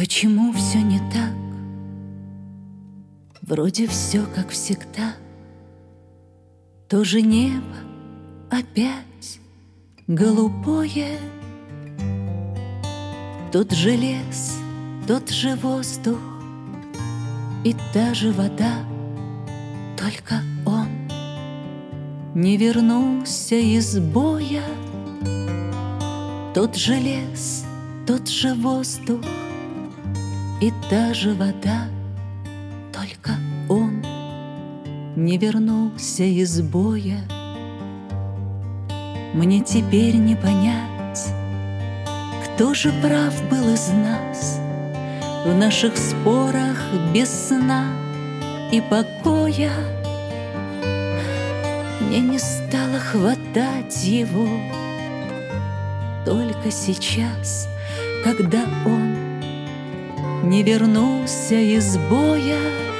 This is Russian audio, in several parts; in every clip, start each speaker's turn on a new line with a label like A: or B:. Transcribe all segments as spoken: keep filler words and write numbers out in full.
A: Почему все не так? Вроде все как всегда. То же небо опять голубое, тот же лес, тот же воздух и та же вода. Только он не вернулся из боя. Тот же лес, тот же воздух и та же вода. Только он не вернулся из боя. Мне теперь не понять, кто же прав был из нас в наших спорах без сна и покоя. Мне не стало хватать его только сейчас, когда он не вернулся из боя.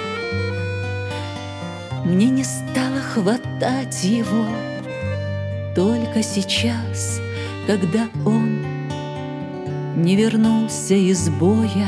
A: Мне не стало хватать его только сейчас, когда он не вернулся из боя.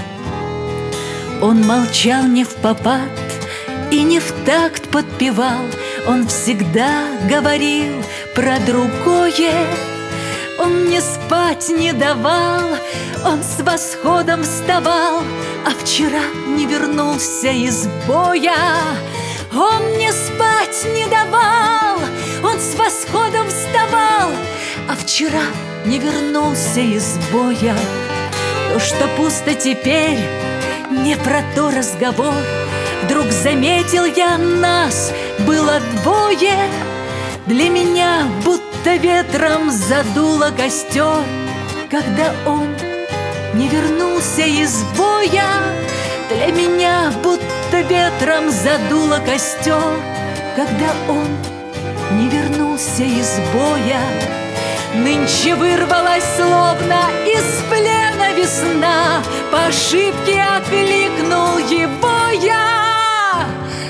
A: Он молчал не впопад и не в такт подпевал. Он всегда говорил про другое. Он мне спать не давал, он с восходом вставал, а вчера не вернулся из боя. Он мне спать не давал, он с восходом вставал, а вчера не вернулся из боя. То, что пусто теперь, не про то разговор. Вдруг заметил я, нас было двое. Для меня будто ветром задуло костер, когда он не вернулся из боя. Для меня будто ветром задуло костер, когда он не вернулся из боя. Нынче вырвалась словно из плена весна, по ошибке окликнул его я.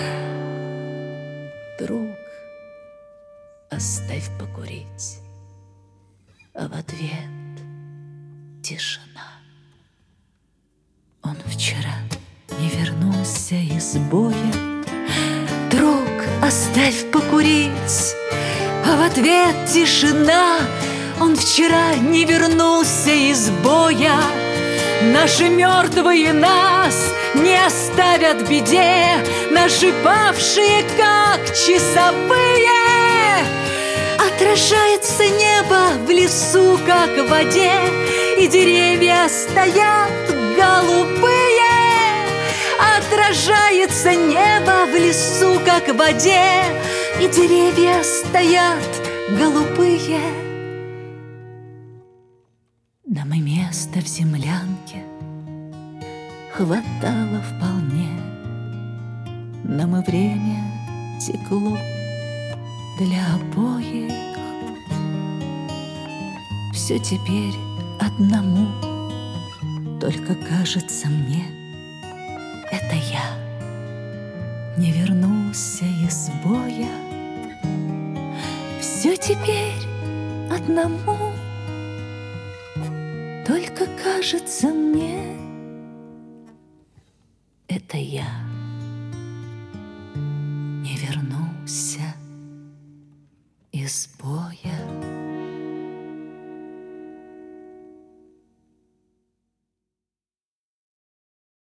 A: Друг, оставь покурить, а в ответ тишина. Он вчера не вернулся из боя. Друг, оставь покурить, а в ответ тишина. Он вчера не вернулся из боя. Наши мертвые нас не оставят в беде, наши павшие, как часовые. Отражается небо в лесу, как в воде, и деревья стоят голубые. Отражается небо в лесу, как в воде, и деревья стоят голубые. Нам и места в землянке хватало вполне, нам и время текло для обоих. Все теперь одному, только кажется мне, это я не вернулся из боя. Все теперь одному, только кажется мне, это я не вернулся из боя.